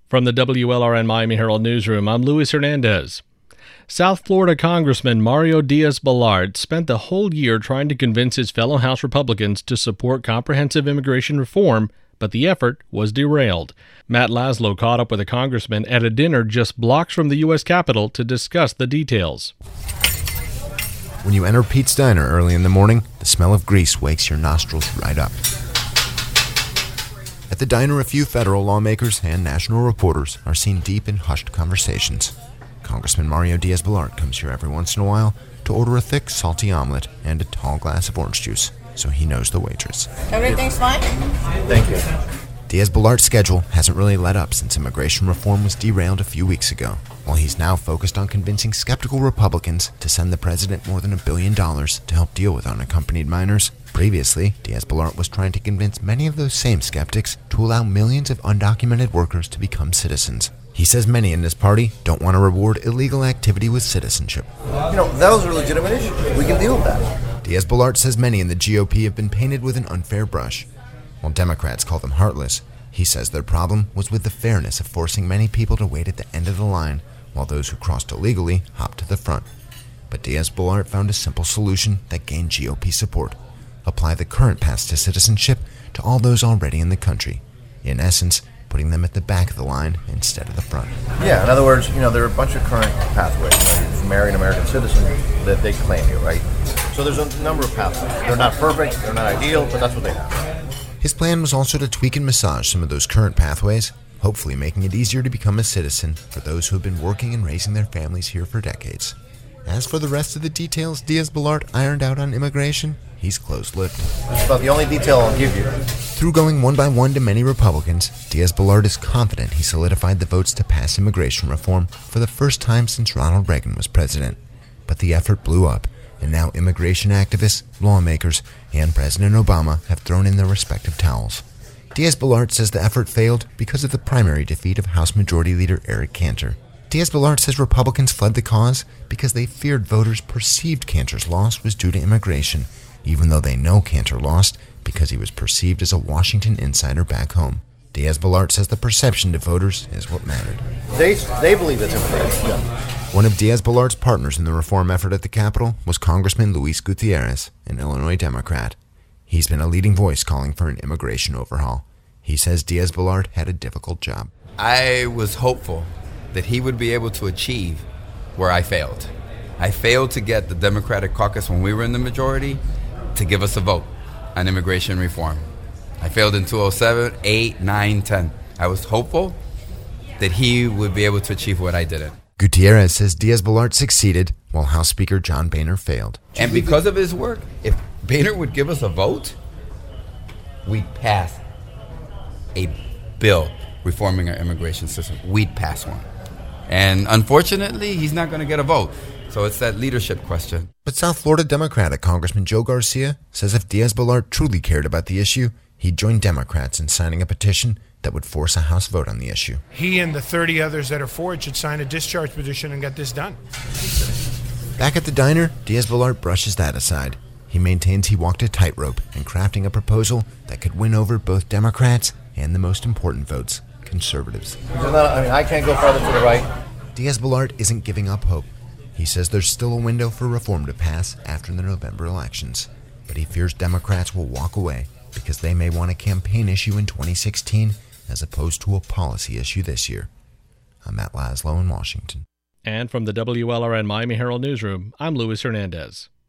From the WLRN Miami Herald Newsroom, I'm Luis Hernandez. South Florida Congressman Mario Diaz-Balart spent the whole year trying to convince his fellow House Republicans to support comprehensive immigration reform, but the effort was derailed. Matt Laszlo caught up with the congressman at a dinner just blocks from the U.S. Capitol to discuss the details. When you enter Pete's Diner early in the morning, the smell of grease wakes your nostrils right up. At the diner, a few federal lawmakers and national reporters are seen deep in hushed conversations. Congressman Mario Diaz-Balart comes here every once in a while to order a thick, salty omelet and a tall glass of orange juice, so he knows the waitress. Everything's fine? Thank you. Diaz-Balart's schedule hasn't really let up since immigration reform was derailed a few weeks ago, while he's now focused on convincing skeptical Republicans to send the president more than $1 billion to help deal with unaccompanied minors. Previously, Diaz-Balart was trying to convince many of those same skeptics to allow millions of undocumented workers to become citizens. He says many in this party don't want to reward illegal activity with citizenship. Those are legitimate issues. We can deal with that. Diaz-Balart says many in the GOP have been painted with an unfair brush. While Democrats call them heartless, he says their problem was with the fairness of forcing many people to wait at the end of the line, while those who crossed illegally hopped to the front. But Diaz-Balart found a simple solution that gained GOP support. Apply the current paths to citizenship to all those already in the country. In essence, putting them at the back of the line instead of the front. Yeah, in other words, there are a bunch of current pathways. You marry an American citizen, that they claim you, right? So there's a number of pathways. They're not perfect, they're not ideal, but that's what they have. His plan was also to tweak and massage some of those current pathways, hopefully making it easier to become a citizen for those who have been working and raising their families here for decades. As for the rest of the details Diaz-Balart ironed out on immigration, he's closed-lipped. That's about the only detail I'll give you. Through going one by one to many Republicans, Diaz-Balart is confident he solidified the votes to pass immigration reform for the first time since Ronald Reagan was president. But the effort blew up, and now immigration activists, lawmakers, and President Obama have thrown in their respective towels. Diaz-Balart says the effort failed because of the primary defeat of House Majority Leader Eric Cantor. Diaz-Balart says Republicans fled the cause because they feared voters perceived Cantor's loss was due to immigration, even though they know Cantor lost because he was perceived as a Washington insider back home. Diaz-Balart says the perception to voters is what mattered. They believe it's immigration. One of Diaz-Balart's partners in the reform effort at the Capitol was Congressman Luis Gutierrez, an Illinois Democrat. He's been a leading voice calling for an immigration overhaul. He says Diaz-Balart had a difficult job. I was hopeful that he would be able to achieve where I failed. I failed to get the Democratic caucus when we were in the majority to give us a vote on immigration reform. I failed in 2007, 8, 9, 10. I was hopeful that he would be able to achieve what I didn't. Gutierrez says Diaz-Balart succeeded while House Speaker John Boehner failed. And because of his work, if Boehner would give us a vote, we'd pass a bill reforming our immigration system. We'd pass one. And unfortunately, he's not going to get a vote. So it's that leadership question. But South Florida Democratic Congressman Joe Garcia says if Diaz-Balart truly cared about the issue, he'd join Democrats in signing a petition that would force a House vote on the issue. He and the 30 others that are for it should sign a discharge petition and get this done. Back at the diner, Diaz-Balart brushes that aside. He maintains he walked a tightrope in crafting a proposal that could win over both Democrats and the most important votes, conservatives. I can't go farther to the right. Diaz-Balart isn't giving up hope. He says there's still a window for reform to pass after the November elections, but he fears Democrats will walk away because they may want a campaign issue in 2016 as opposed to a policy issue this year. I'm Matt Laszlo in Washington. And from the WLRN Miami Herald Newsroom, I'm Luis Hernandez.